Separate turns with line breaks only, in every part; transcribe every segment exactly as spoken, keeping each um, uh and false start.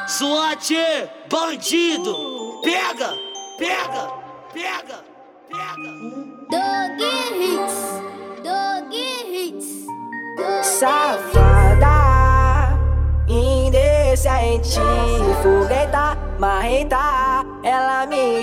SWAT, bandido, pega, pega, pega, pega.
Dog hits, dog hits,
safada, indecente, fogueta, marreta. Ela me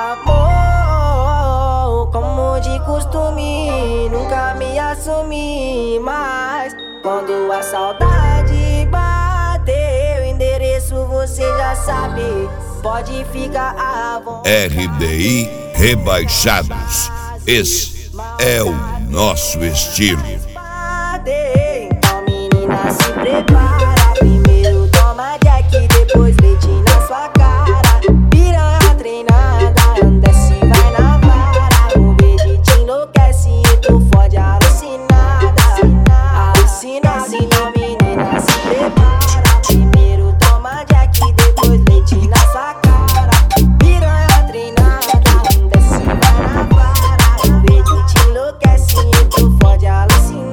chamou como de costume, nunca me assumi. Mas quando a saudade bateu, endereço você já sabe, pode ficar à vontade.
R D I Rebaixados, esse é o nosso estilo.
Então menina, se prepara, primeiro toma Jack, depois leite na sua cara. Piranha treinada, desce, vai na vara. O beijo te enlouquece e tu fode alucinada. Alucinada, então menina, se prepara, primeiro toma Jack, depois leite na sua cara. Piranha treinada, desce, vai na vara. O beijo te enlouquece e tu fode alucinada.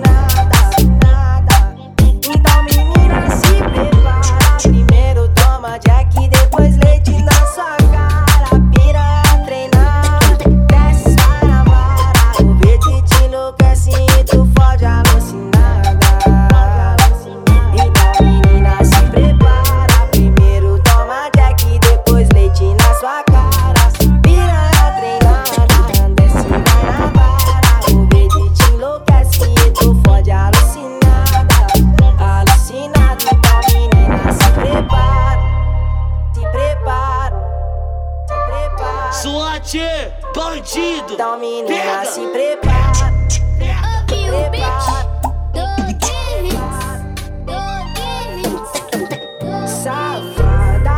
SWAT, bandido,
então menina,
pega,
se prepara,
pega,
prepara.
dog hits, dog hits.
Safada,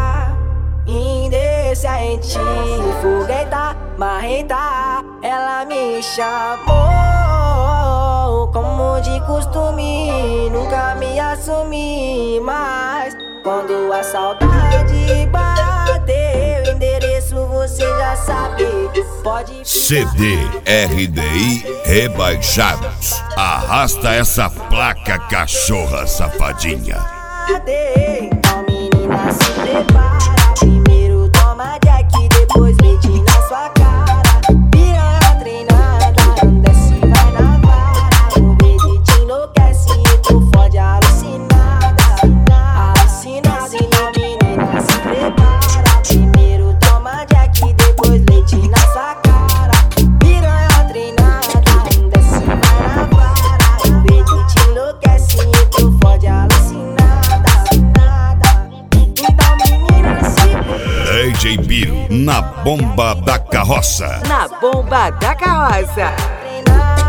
indecente, fogueta, marreta. Ela me chamou como de costume, nunca me assumi. Mas quando a saudade bateu, endereço você já sabe, pode.
C D R D I Rebaixados, arrasta essa placa, cachorra safadinha.
Então menina, se prepara, primeiro toma Jack, depois leite na sua cara. Piranha treinada, desce, vai na vara. O beijo te enlouquece e tu fode alucinada. Alucinada, então menina, se prepara, primeiro toma Jack, depois leite na sua cara. Piranha treinada, desce, vai na vara. O beijo te enlouquece e tu fode alucinada. Então menina, se
D J Biro, na bomba da carroça.
Na bomba da carroça.
prepara.